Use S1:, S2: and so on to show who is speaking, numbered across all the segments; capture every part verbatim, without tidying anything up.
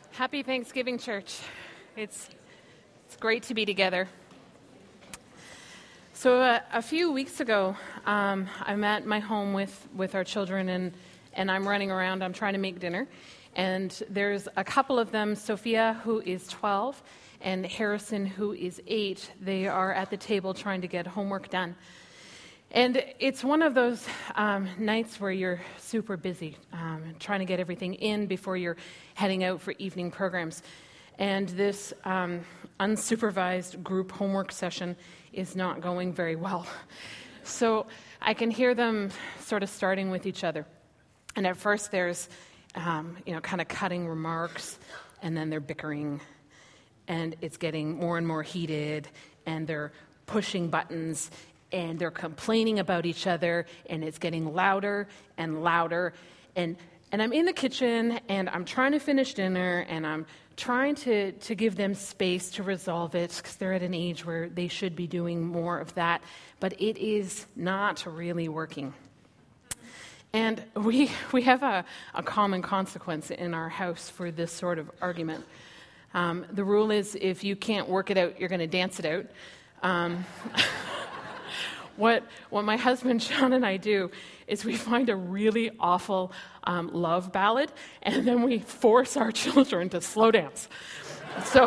S1: Happy Thanksgiving, church. It's it's great to be together. So uh, a few weeks ago, um, I'm at my home with, with our children, and, and I'm running around. I'm trying to make dinner. And there's a couple of them, Sophia, who is twelve, and Harrison, who is eight. They are at the table trying to get homework done. And it's one of those um, nights where you're super busy, um, trying to get everything in before you're heading out for evening programs. And this um, unsupervised group homework session is not going very well. So I can hear them sort of starting with each other. And at first there's, um, you know, kind of cutting remarks, and then they're bickering. And it's getting more and more heated, and they're pushing buttons, and they're complaining about each other, and it's getting louder and louder. And and I'm in the kitchen, and I'm trying to finish dinner, and I'm trying to, to give them space to resolve it, because they're at an age where they should be doing more of that. But it is not really working. And we we have a, a common consequence in our house for this sort of argument. Um, the rule is, if you can't work it out, you're going to dance it out. Um What what my husband Sean and I do is we find a really awful um, love ballad, and then we force our children to slow dance. So,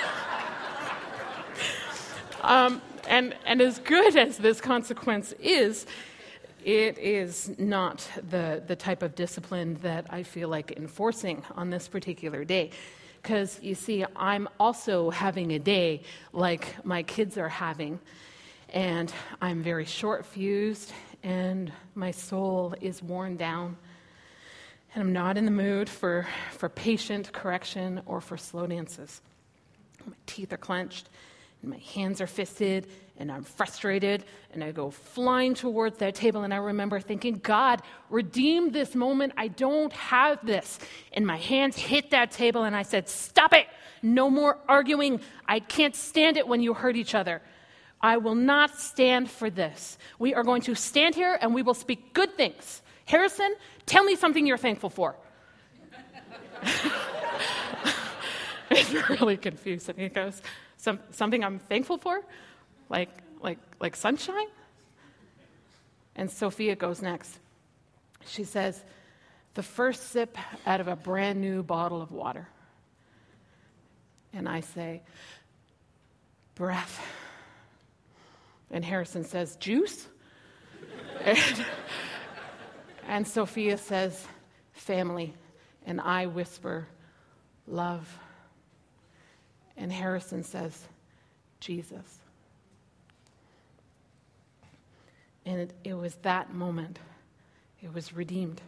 S1: um, and and as good as this consequence is, it is not the the type of discipline that I feel like enforcing on this particular day. Because, you see, I'm also having a day like my kids are having. And I'm very short-fused, and my soul is worn down. And I'm not in the mood for, for patient correction or for slow dances. My teeth are clenched, and my hands are fisted, and I'm frustrated, and I go flying towards that table, and I remember thinking, God, redeem this moment. I don't have this. And my hands hit that table, and I said, stop it. No more arguing. I can't stand it when you hurt each other. I will not stand for this. We are going to stand here and we will speak good things. Harrison, tell me something you're thankful for. It's really confused. And he goes, Some, something I'm thankful for? Like, like, like sunshine? And Sophia goes next. She says, the first sip out of a brand new bottle of water. And I say, breath. And Harrison says, juice? and, and Sophia says, family. And I whisper, love. And Harrison says, Jesus. And it, it was that moment. It was redeemed.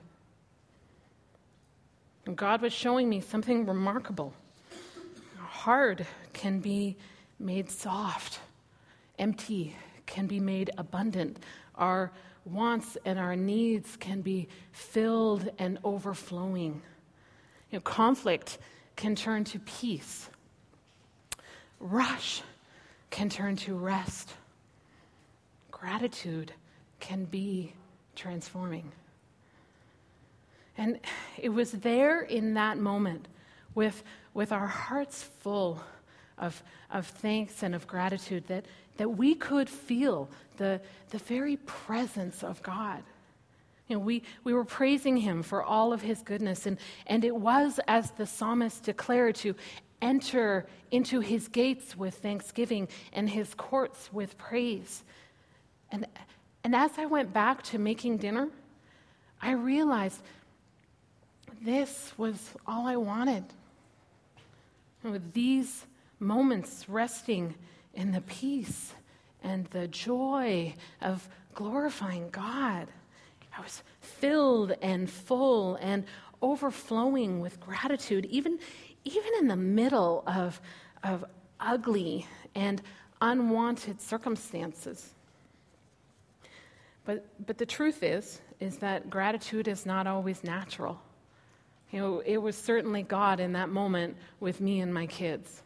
S1: And God was showing me something remarkable. Hard can be made soft. Empty can be made abundant. Our wants and our needs can be filled and overflowing. You know, conflict can turn to peace. Rush can turn to rest. Gratitude can be transforming. And it was there in that moment, with, with our hearts full of, of thanks and of gratitude, that that we could feel the, the very presence of God. You know, we, we were praising him for all of his goodness, and, and it was, as the psalmist declared, to enter into his gates with thanksgiving and his courts with praise. And, and as I went back to making dinner, I realized this was all I wanted. And with these moments resting in the peace and the joy of glorifying God, I was filled and full and overflowing with gratitude, even, even in the middle of, of ugly and unwanted circumstances. But, but the truth is, is that gratitude is not always natural. You know, it was certainly God in that moment with me and my kids.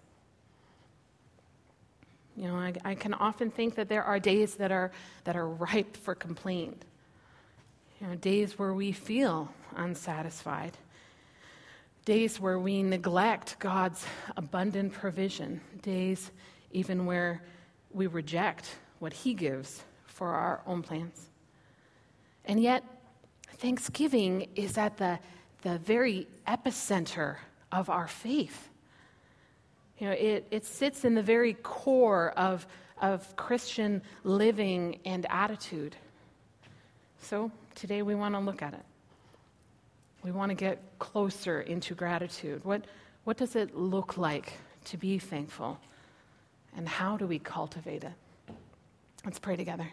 S1: You know, I, I can often think that there are days that are that are ripe for complaint. You know, days where we feel unsatisfied. days where we neglect God's abundant provision, days even where we reject what he gives for our own plans. And yet, Thanksgiving is at the, the very epicenter of our faith. You know, it, it sits in the very core of, of Christian living and attitude. So today we want to look at it. We want to get closer into gratitude. What, what does it look like to be thankful? And how do we cultivate it? Let's pray together.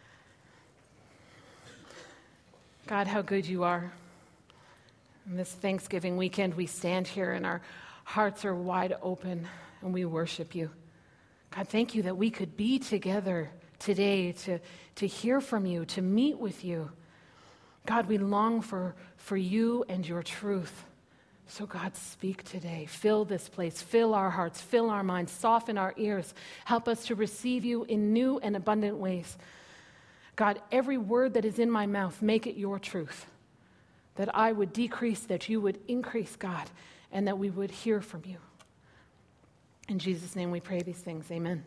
S1: God, how good you are. On this Thanksgiving weekend, we stand here and our hearts are wide open and we worship you. God, thank you that we could be together today to, to hear from you, to meet with you. God, we long for, for you and your truth. So God, speak today. Fill this place. Fill our hearts. Fill our minds. Soften our ears. Help us to receive you in new and abundant ways. God, every word that is in my mouth, make it your truth. That I would decrease, that you would increase, God, and that we would hear from you. In Jesus' name we pray these things. Amen.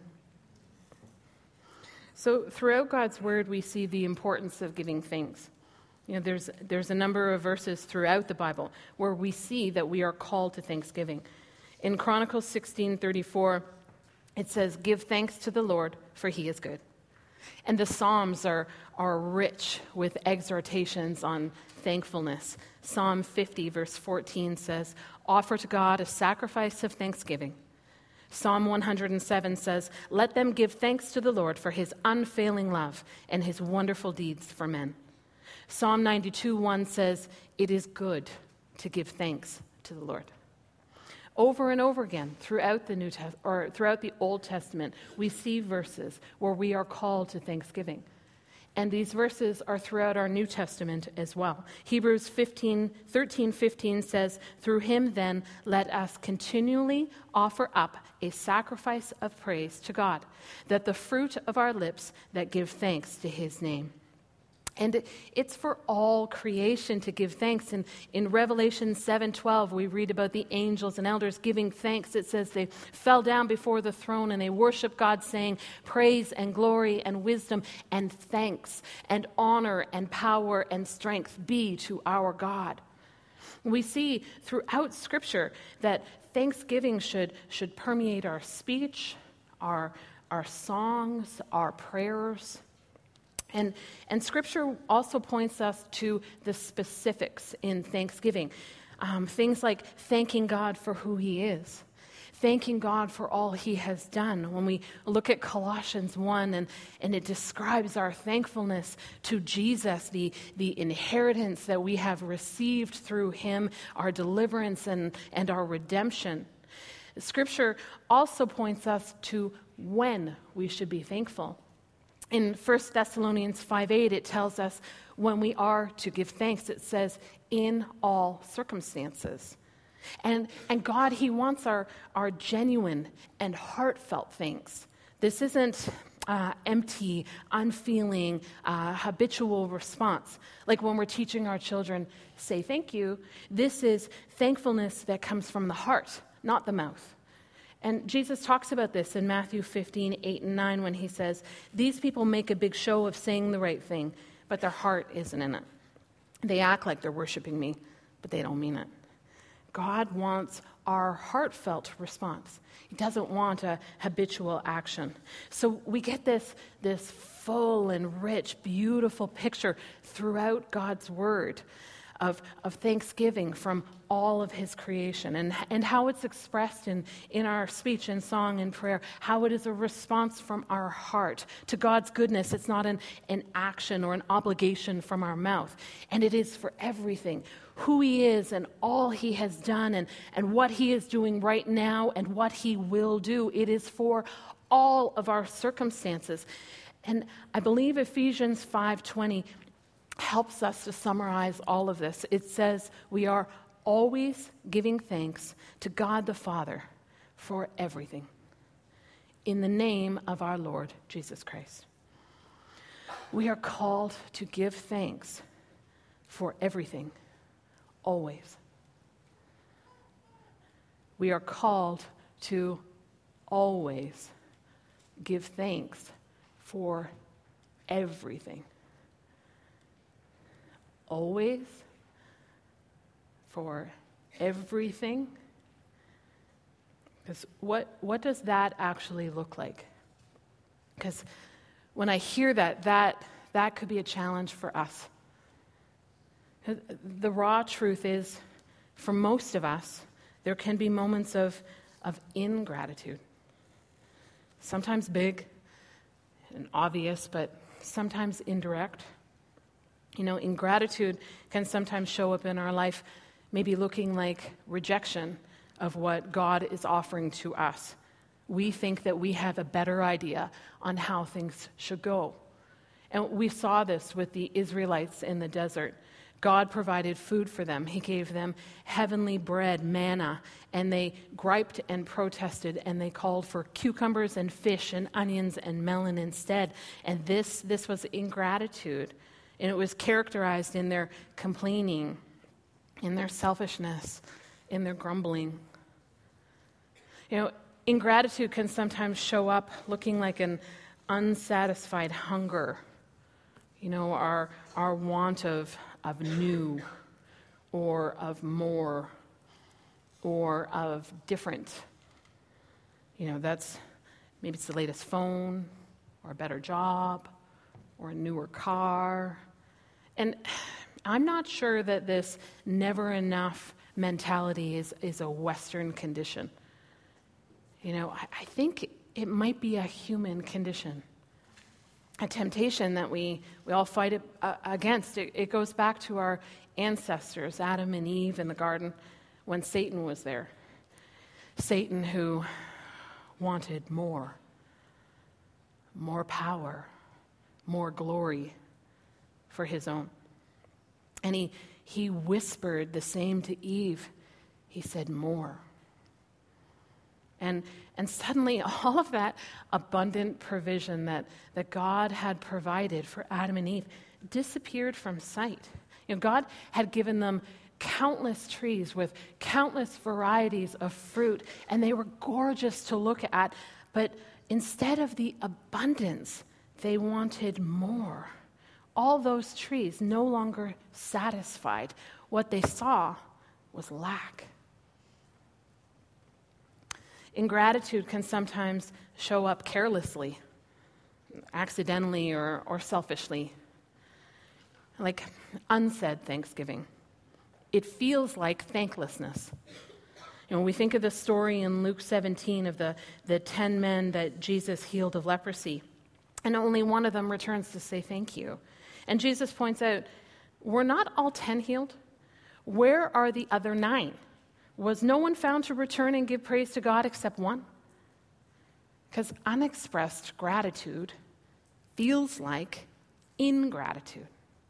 S1: So throughout God's word, we see the importance of giving thanks. You know, there's, there's a number of verses throughout the Bible where we see that we are called to thanksgiving. In Chronicles sixteen thirty-four, it says, "Give thanks to the Lord, for he is good." And the Psalms are, are rich with exhortations on thankfulness. Psalm fifty, verse fourteen says, "Offer to God a sacrifice of thanksgiving." Psalm one hundred seven says, "Let them give thanks to the Lord for his unfailing love and his wonderful deeds for men." Psalm ninety-two one says, "It is good to give thanks to the Lord." Over and over again throughout the New Test- or throughout the Old Testament, we see verses where we are called to thanksgiving. And these verses are throughout our New Testament as well. Hebrews fifteen, thirteen fifteen says, "Through him then let us continually offer up a sacrifice of praise to God, that the fruit of our lips that give thanks to his name." And it's for all creation to give thanks. And in Revelation seven twelve, we read about the angels and elders giving thanks. It says they fell down before the throne and they worship God, saying, "Praise and glory and wisdom and thanks and honor and power and strength be to our God." We see throughout Scripture that thanksgiving should, should permeate our speech, our, our songs, our prayers. And, and Scripture also points us to the specifics in thanksgiving. Um, things like thanking God for who he is, thanking God for all he has done. When we look at Colossians one and, and it describes our thankfulness to Jesus, the, the inheritance that we have received through him, our deliverance and, and our redemption. Scripture also points us to when we should be thankful. In First Thessalonians five eight, it tells us when we are to give thanks. It says, "in all circumstances." And, and God, he wants our, our genuine and heartfelt thanks. This isn't uh, empty, unfeeling, uh, habitual response. Like when we're teaching our children, say thank you. This is thankfulness that comes from the heart, not the mouth. And Jesus talks about this in Matthew fifteen, eight and nine when he says, "These people make a big show of saying the right thing, but their heart isn't in it. They act like they're worshiping me, but they don't mean it." God wants our heartfelt response. He doesn't want a habitual action. So we get this, this full and rich, beautiful picture throughout God's word of, of thanksgiving from all of his creation, and, and how it's expressed in, in our speech and song and prayer, how it is a response from our heart to God's goodness. It's not an, an action or an obligation from our mouth. And it is for everything, who he is and all he has done and, and what he is doing right now and what he will do. It is for all of our circumstances. And I believe Ephesians five twenty helps us to summarize all of this. It says we are always giving thanks to God the Father for everything, in the name of our Lord Jesus Christ. We are called to give thanks for everything, always. we are called to always give thanks for everything. Always, for everything. Because what, what does that actually look like? Because when I hear that, that, that could be a challenge for us. The raw truth is, for most of us, there can be moments of, of ingratitude. Sometimes big and obvious, but sometimes indirect. You know, ingratitude can sometimes show up in our life, maybe looking like rejection of what God is offering to us. We think that we have a better idea on how things should go. And we saw this with the Israelites in the desert. God provided food for them. He gave them heavenly bread, manna, and they griped and protested, and they called for cucumbers and fish and onions and melon instead. And this, this was ingratitude, and it was characterized in their complaining, in their selfishness, in their grumbling. You know, ingratitude can sometimes show up looking like an unsatisfied hunger, you know, our, our want of of new, or of more, or of different. You know, that's, maybe it's the latest phone, or a better job, or a newer car. And I'm not sure that this never enough mentality is, is a Western condition. You know, I, I think it might be a human condition. A temptation that we, we all fight it, uh, against. It, it goes back to our ancestors, Adam and Eve in the garden, when Satan was there. Satan who wanted more, more power, more glory for his own. And he, he whispered the same to Eve. He said, more. And and suddenly all of that abundant provision that, that God had provided for Adam and Eve disappeared from sight. You know, God had given them countless trees with countless varieties of fruit, and they were gorgeous to look at, but instead of the abundance, they wanted more. All those trees no longer satisfied. What they saw was lack. Ingratitude can sometimes show up carelessly, accidentally, or, or selfishly, like unsaid thanksgiving. It feels like thanklessness. You know, we think of the story in Luke seventeen of the, the ten men that Jesus healed of leprosy, and only one of them returns to say thank you. And Jesus points out, were not all ten healed? Where are the other nine? Was no one found to return and give praise to God except one? Because unexpressed gratitude feels like ingratitude.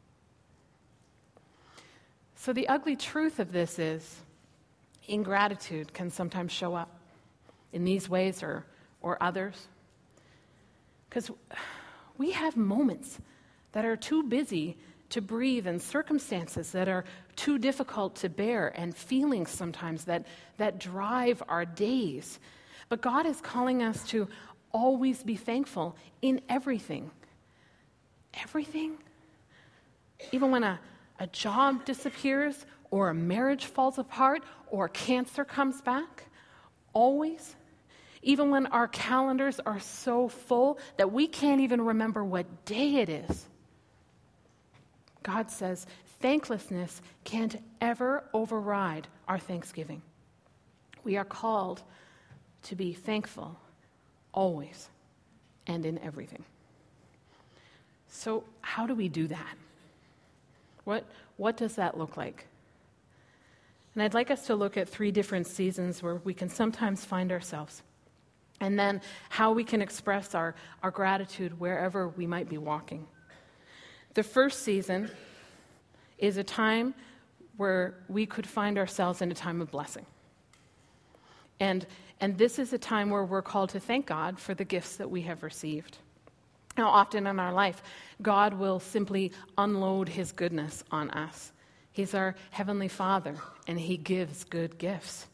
S1: So the ugly truth of this is ingratitude can sometimes show up in these ways or, or others. Because we have moments that are too busy to breathe, and circumstances that are too difficult to bear, and feelings sometimes that, that drive our days. But God is calling us to always be thankful in everything. Everything? Even when a, a job disappears, or a marriage falls apart, or cancer comes back. Always. Even when our calendars are so full that we can't even remember what day it is. God says thanklessness can't ever override our thanksgiving. We are called to be thankful always and in everything. So how do we do that? What, what does that look like? And I'd like us to look at three different seasons where we can sometimes find ourselves, and then how we can express our, our gratitude wherever we might be walking. The first season is a time where we could find ourselves in a time of blessing. And, and this is a time where we're called to thank God for the gifts that we have received. Now, often in our life, God will simply unload his goodness on us. He's our Heavenly Father, and he gives good gifts.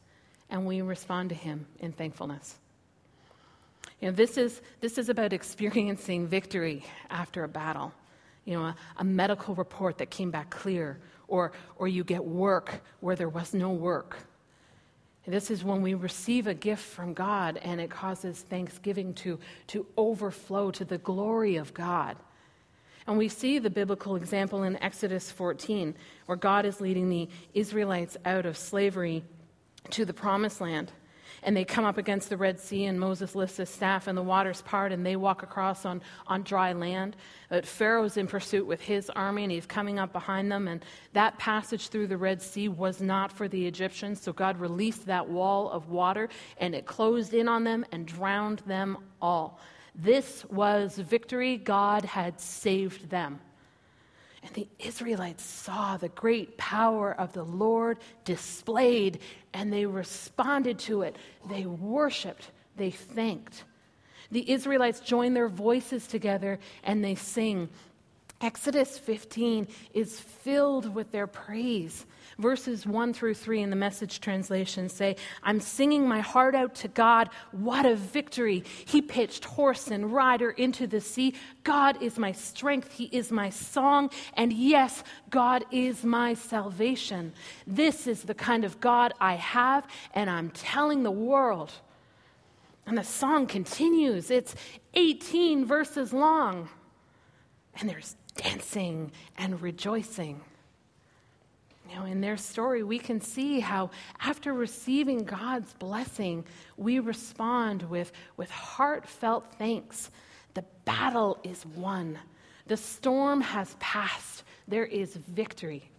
S1: and we respond to him in thankfulness. You know, this is this is about experiencing victory after a battle. You know, a, a medical report that came back clear, or or you get work where there was no work. And this is when we receive a gift from God and it causes thanksgiving to, to overflow to the glory of God. And we see the biblical example in Exodus fourteen, where God is leading the Israelites out of slavery to the promised land. And they come up against the Red Sea, and Moses lifts his staff, and the waters part, and they walk across on, on dry land. But Pharaoh's in pursuit with his army, and he's coming up behind them. And that passage through the Red Sea was not for the Egyptians, so God released that wall of water, and it closed in on them and drowned them all. This was victory. God had saved them. And the Israelites saw the great power of the Lord displayed, and they responded to it. They worshiped, they thanked. The Israelites joined their voices together and they sing. Exodus fifteen is filled with their praise. Verses one through three in the Message translation say, I'm singing my heart out to God. What a victory. He pitched horse and rider into the sea. God is my strength. He is my song. And yes, God is my salvation. This is the kind of God I have, and I'm telling the world. And the song continues. It's eighteen verses long. And there's dancing and rejoicing. You know, in their story, we can see how after receiving God's blessing, we respond with, with heartfelt thanks. The battle is won. The storm has passed. There is victory.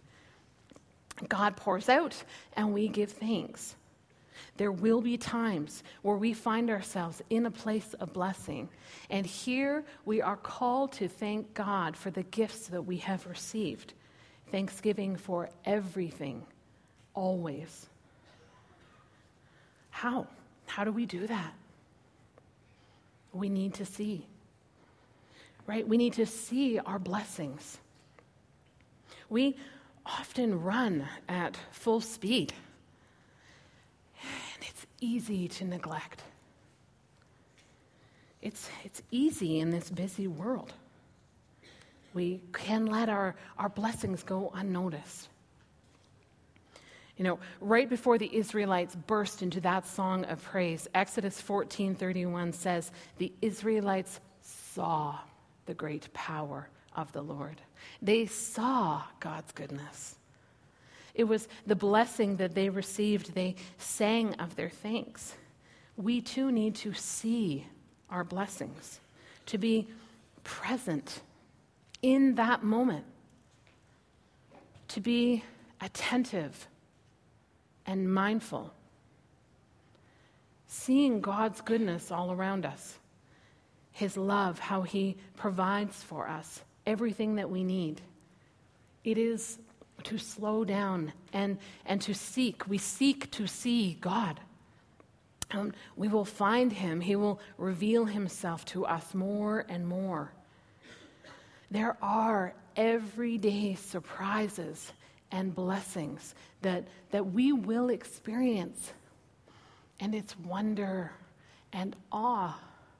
S1: God pours out, and we give thanks. There will be times where we find ourselves in a place of blessing, and here we are called to thank God for the gifts that we have received. Thanksgiving for everything, always. How? How do we do that? We need to see, right? We need to see our blessings. We often run at full speed, and it's easy to neglect. It's, it's easy in this busy world. We can let our, our blessings go unnoticed. You know, right before the Israelites burst into that song of praise, Exodus fourteen thirty-one says, the Israelites saw the great power of the Lord. They saw God's goodness. It was the blessing that they received. They sang of their thanks. We too need to see our blessings, to be present in that moment, to be attentive and mindful, seeing God's goodness all around us, his love, how he provides for us everything that we need. It is to slow down and, and to seek. We seek to see God. Um, we will find him. He will reveal himself to us more and more. There are everyday surprises and blessings that, that we will experience. And it's wonder and awe.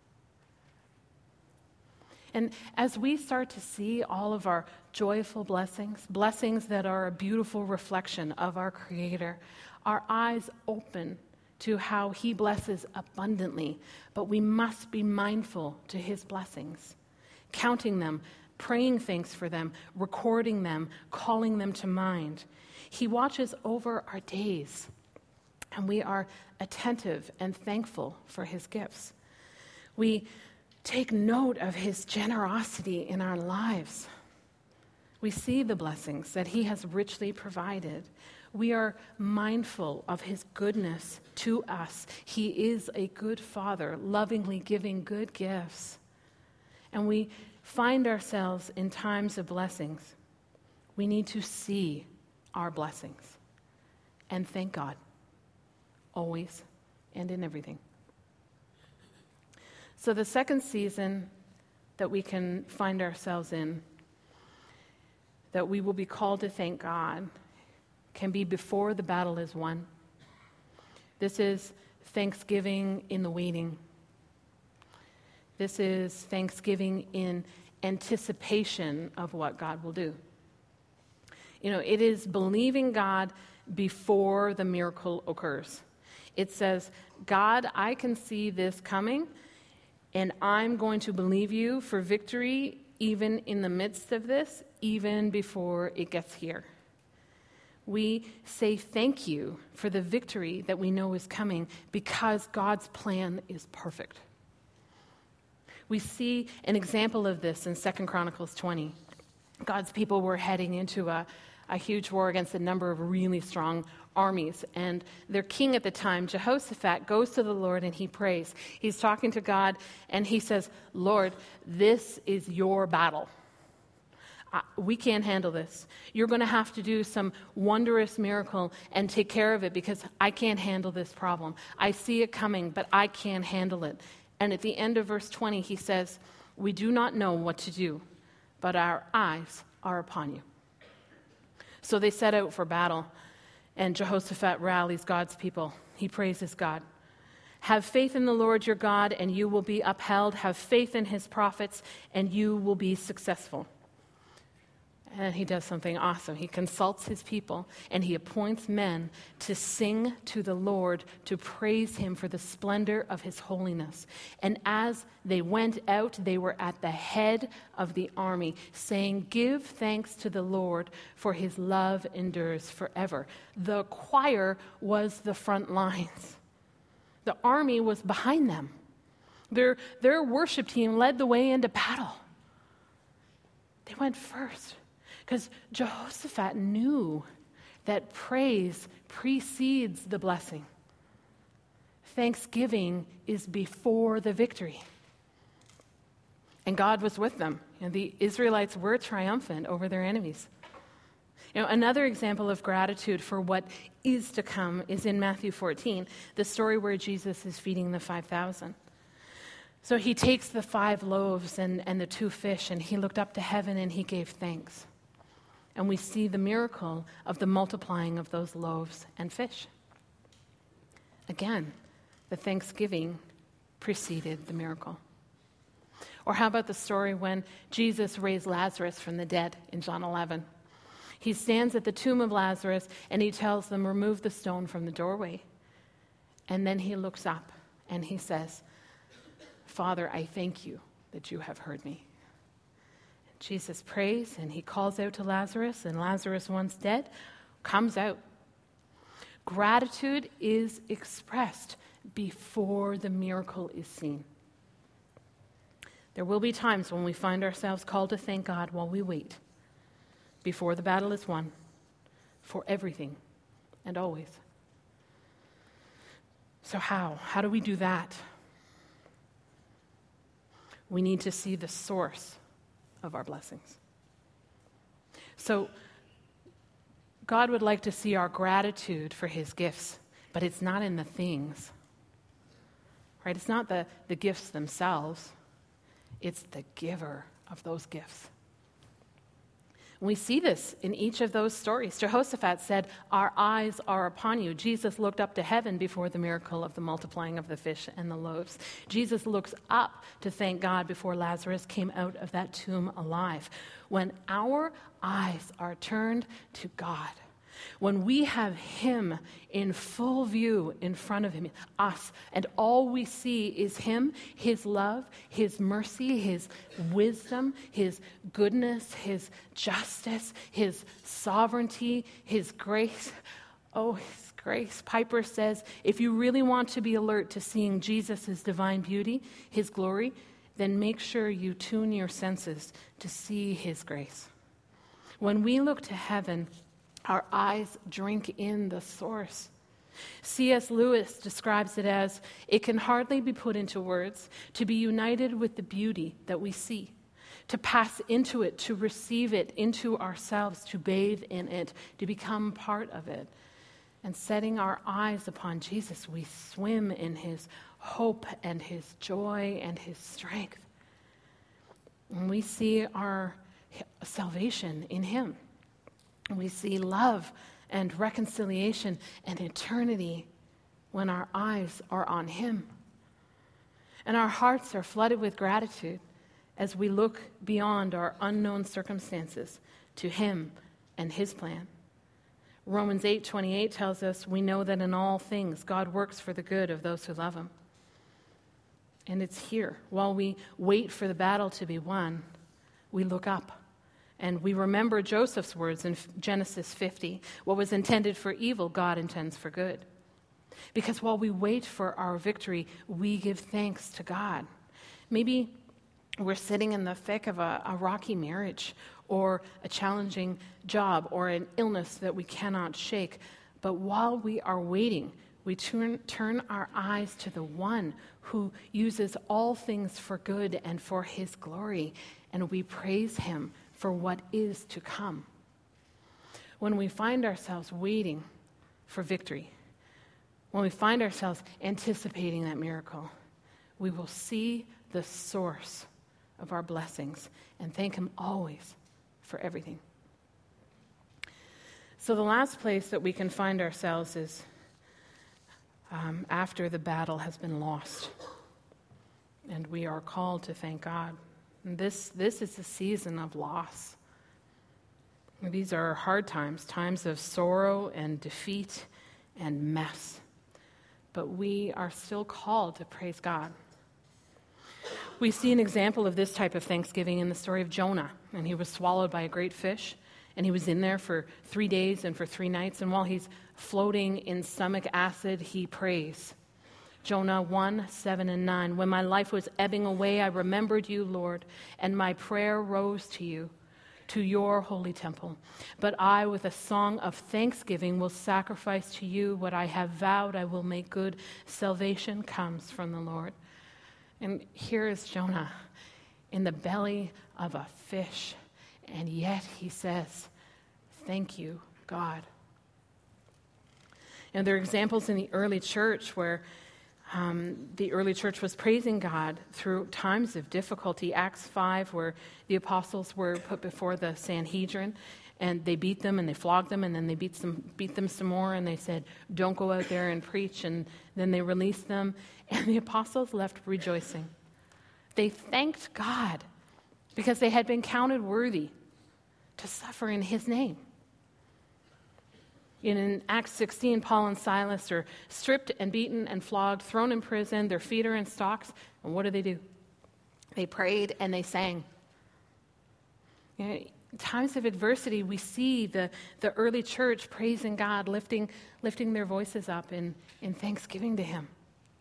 S1: And as we start to see all of our joyful blessings, blessings that are a beautiful reflection of our Creator, our eyes open to how he blesses abundantly. But we must be mindful to his blessings, counting them, praying thanks for them, recording them, calling them to mind. He watches over our days, and we are attentive and thankful for his gifts. We take note of his generosity in our lives. We see the blessings that he has richly provided. We are mindful of his goodness to us. He is a good father, lovingly giving good gifts. And we find ourselves in times of blessings. We need to see our blessings and thank God, always and in everything. So the second season that we can find ourselves in, that we will be called to thank God, can be before the battle is won. This is thanksgiving in the waiting. This is thanksgiving in anticipation of what God will do. You know, it is believing God before the miracle occurs. It says, God, I can see this coming, and I'm going to believe you for victory even in the midst of this, even before it gets here. We say thank you for the victory that we know is coming because God's plan is perfect. We see an example of this in Second Chronicles twenty. God's people were heading into a, a huge war against a number of really strong armies. And their king at the time, Jehoshaphat, goes to the Lord and he prays. He's talking to God and he says, Lord, this is your battle. Uh, we can't handle this. You're going to have to do some wondrous miracle and take care of it because I can't handle this problem. I see it coming, but I can't handle it. And at the end of verse twenty, he says, we do not know what to do, but our eyes are upon you. So they set out for battle, and Jehoshaphat rallies God's people. He praises God. Have faith in the Lord your God, and you will be upheld. Have faith in his prophets, and you will be successful. And he does something awesome. He consults his people, and he appoints men to sing to the Lord, to praise him for the splendor of his holiness. And as they went out, they were at the head of the army, saying, give thanks to the Lord, for his love endures forever. The choir was the front lines. The army was behind them. Their, their worship team led the way into battle. They went first. Because Jehoshaphat knew that praise precedes the blessing. Thanksgiving is before the victory. And God was with them. And the Israelites were triumphant over their enemies. You know, another example of gratitude for what is to come is in Matthew fourteen, the story where Jesus is feeding the five thousand. So he takes the five loaves and, and the two fish, and he looked up to heaven and he gave thanks. And we see the miracle of the multiplying of those loaves and fish. Again, the thanksgiving preceded the miracle. Or how about the story when Jesus raised Lazarus from the dead in John eleven? He stands at the tomb of Lazarus and he tells them, remove the stone from the doorway. And then he looks up and he says, Father, I thank you that you have heard me. Jesus prays and he calls out to Lazarus, and Lazarus, once dead, comes out. Gratitude is expressed before the miracle is seen. There will be times when we find ourselves called to thank God while we wait, before the battle is won, for everything and always. So how? How do we do that? We need to see the source of our blessings. So God would like to see our gratitude for his gifts, but it's not in the things, right? It's not the, the gifts themselves. It's the giver of those gifts. We see this in each of those stories. Jehoshaphat said, our eyes are upon you. Jesus looked up to heaven before the miracle of the multiplying of the fish and the loaves. Jesus looks up to thank God before Lazarus came out of that tomb alive. When our eyes are turned to God, when we have him in full view in front of him, us, and all we see is him, his love, his mercy, his wisdom, his goodness, his justice, his sovereignty, his grace. Oh, his grace. Piper says, if you really want to be alert to seeing Jesus' divine beauty, his glory, then make sure you tune your senses to see his grace. When we look to heaven, our eyes drink in the source. C S Lewis describes it as, it can hardly be put into words, to be united with the beauty that we see, to pass into it, to receive it into ourselves, to bathe in it, to become part of it. And setting our eyes upon Jesus, we swim in his hope and his joy and his strength. And we see our salvation in him. We see love and reconciliation and eternity when our eyes are on him. And our hearts are flooded with gratitude as we look beyond our unknown circumstances to him and his plan. Romans eight twenty-eight tells us we know that in all things God works for the good of those who love him. And it's here. While we wait for the battle to be won, we look up and we remember Joseph's words in Genesis fifty. What was intended for evil, God intends for good. Because while we wait for our victory, we give thanks to God. Maybe we're sitting in the thick of a, a rocky marriage or a challenging job or an illness that we cannot shake. But while we are waiting, we turn, turn our eyes to the one who uses all things for good and for his glory, and we praise him for what is to come. When we find ourselves waiting for victory, when we find ourselves anticipating that miracle, we will see the source of our blessings and thank him always for everything. So the last place that we can find ourselves is um, after the battle has been lost, and we are called to thank God. And this, this is a season of loss. These are hard times, times of sorrow and defeat and mess. But we are still called to praise God. We see an example of this type of thanksgiving in the story of Jonah. And he was swallowed by a great fish. And he was in there for three days and for three nights. And while he's floating in stomach acid, he prays. Jonah one, seven, and nine. When my life was ebbing away, I remembered you, Lord, and my prayer rose to you, to your holy temple. But I, with a song of thanksgiving, will sacrifice to you what I have vowed I will make good. Salvation comes from the Lord. And here is Jonah in the belly of a fish, and yet he says, thank you, God. And there are examples in the early church where Um, the early church was praising God through times of difficulty. Acts five, where the apostles were put before the Sanhedrin, and they beat them and they flogged them, and then they beat some, beat them some more, and they said, don't go out there and preach, and then they released them, and the apostles left rejoicing. They thanked God because they had been counted worthy to suffer in his name. In Acts sixteen, Paul and Silas are stripped and beaten and flogged, thrown in prison, their feet are in stocks, and what do they do? They prayed and they sang. You know, in times of adversity, we see the, the early church praising God, lifting, lifting their voices up in, in thanksgiving to him.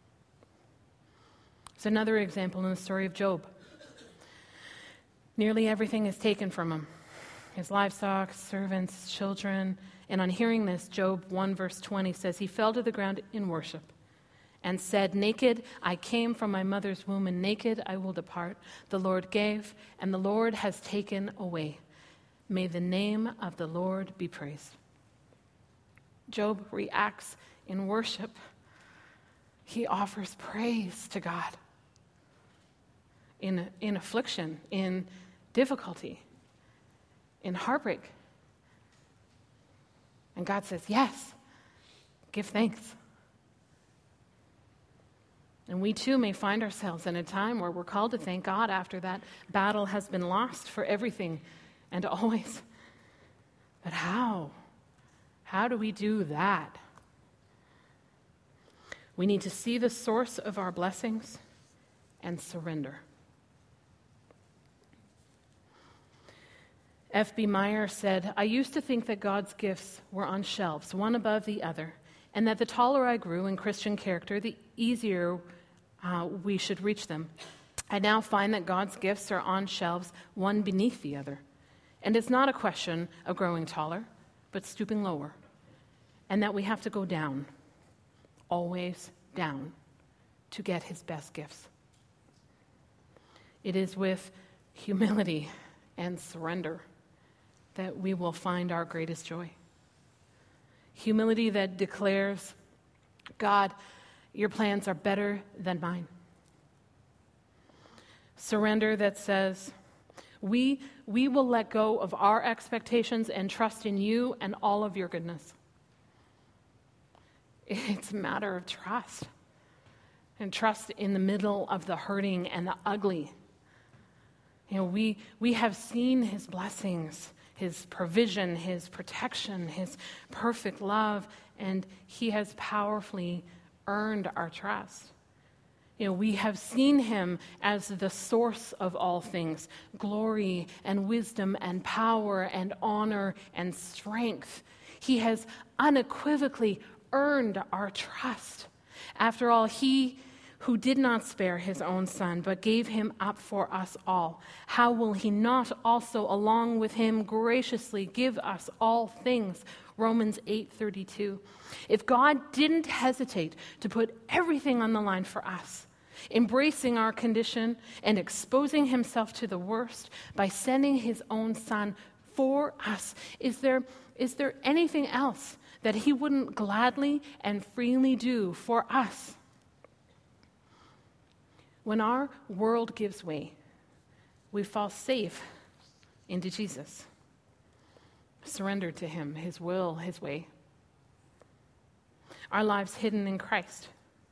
S1: It's another example in the story of Job. Nearly everything is taken from him. His livestock, servants, children. And on hearing this, Job one verse twenty says, he fell to the ground in worship and said, naked I came from my mother's womb, and naked I will depart. The Lord gave, and the Lord has taken away. May the name of the Lord be praised. Job reacts in worship. He offers praise to God in, in affliction, in difficulty, in heartbreak. And God says, yes, give thanks. And we too may find ourselves in a time where we're called to thank God after that battle has been lost for everything and always. But how? How do we do that? We need to see the source of our blessings and surrender. F B Meyer said, I used to think that God's gifts were on shelves, one above the other, and that the taller I grew in Christian character, the easier uh, we should reach them. I now find that God's gifts are on shelves, one beneath the other. And it's not a question of growing taller, but stooping lower, and that we have to go down, always down, to get his best gifts. It is with humility and surrender that we will find our greatest joy. Humility that declares, God, your plans are better than mine. Surrender that says, we, we will let go of our expectations and trust in you and all of your goodness. It's a matter of trust. And trust in the middle of the hurting and the ugly. You know, we, we have seen his blessings, his provision, his protection, his perfect love, and he has powerfully earned our trust. You know, we have seen him as the source of all things, glory and wisdom and power and honor and strength. He has unequivocally earned our trust. After all, he who did not spare his own son, but gave him up for us all, how will he not also, along with him, graciously give us all things? Romans eight thirty-two. If God didn't hesitate to put everything on the line for us, embracing our condition and exposing himself to the worst by sending his own son for us, is there, is there anything else that he wouldn't gladly and freely do for us? When our world gives way, we fall safe into Jesus, surrendered to him, his will, his way. Our lives hidden in Christ,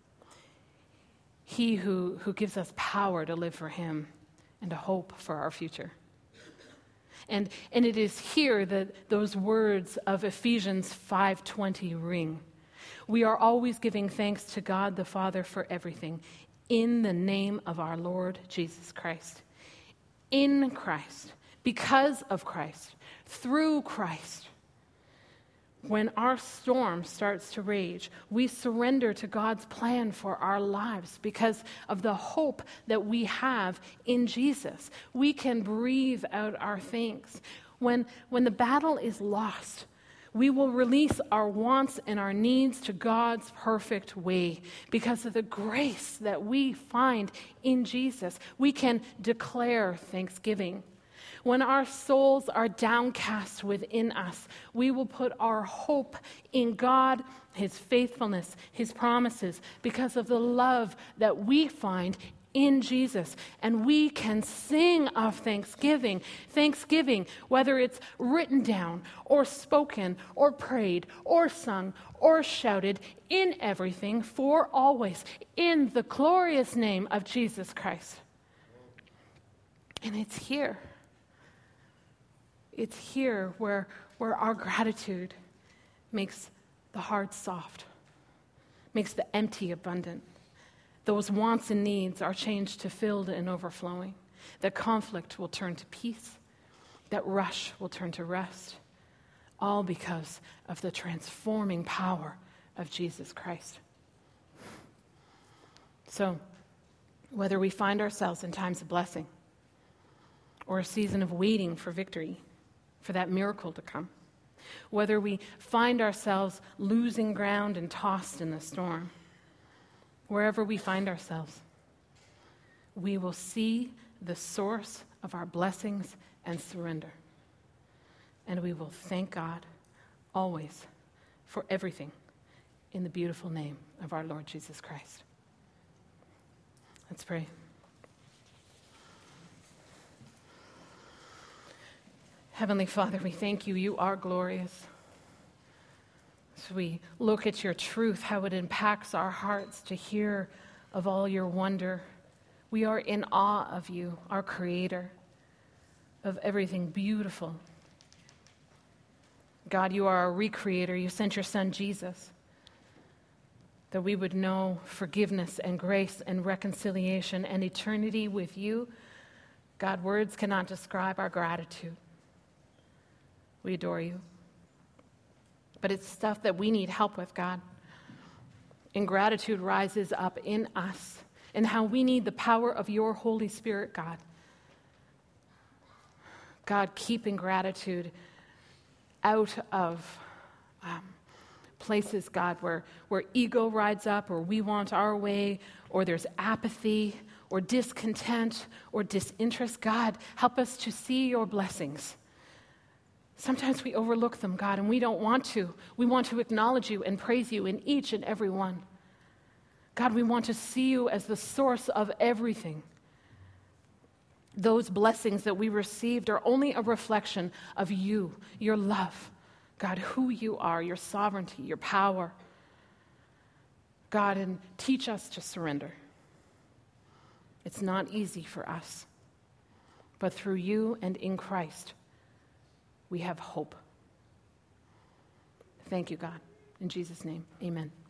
S1: he who, who gives us power to live for him and a hope for our future. And, and it is here that those words of Ephesians five twenty ring. We are always giving thanks to God the Father for everything, in the name of our Lord Jesus Christ. In Christ, because of Christ, through Christ. When our storm starts to rage, we surrender to God's plan for our lives because of the hope that we have in Jesus. We can breathe out our thanks. When, when the battle is lost, we will release our wants and our needs to God's perfect way because of the grace that we find in Jesus. We can declare thanksgiving. When our souls are downcast within us, we will put our hope in God, his faithfulness, his promises, because of the love that we find in Jesus. And we can sing of thanksgiving. Thanksgiving, whether it's written down or spoken or prayed or sung or shouted, in everything, for always, in the glorious name of Jesus Christ. And it's here. It's here where, where our gratitude makes the heart soft, makes the empty abundant. Those wants and needs are changed to filled and overflowing. That conflict will turn to peace. That rush will turn to rest. All because of the transforming power of Jesus Christ. So, whether we find ourselves in times of blessing or a season of waiting for victory, for that miracle to come, whether we find ourselves losing ground and tossed in the storm, wherever we find ourselves, we will see the source of our blessings and surrender. And we will thank God always for everything in the beautiful name of our Lord Jesus Christ. Let's pray. Heavenly Father, we thank you. You are glorious. As we look at your truth, how it impacts our hearts to hear of all your wonder, we are in awe of you, our Creator, of everything beautiful. God, you are our recreator. You sent your Son, Jesus, that we would know forgiveness and grace and reconciliation and eternity with you. God, words cannot describe our gratitude. We adore you. But it's stuff that we need help with, God. Ingratitude rises up in us, and how we need the power of your Holy Spirit, God. God, keep ingratitude out of um, places, God, where, where ego rides up, or we want our way, or there's apathy, or discontent, or disinterest. God, help us to see your blessings. Sometimes we overlook them, God, and we don't want to. We want to acknowledge you and praise you in each and every one. God, we want to see you as the source of everything. Those blessings that we received are only a reflection of you, your love, God, who you are, your sovereignty, your power. God, and teach us to surrender. It's not easy for us, but through you and in Christ, we have hope. Thank you, God. In Jesus' name, amen.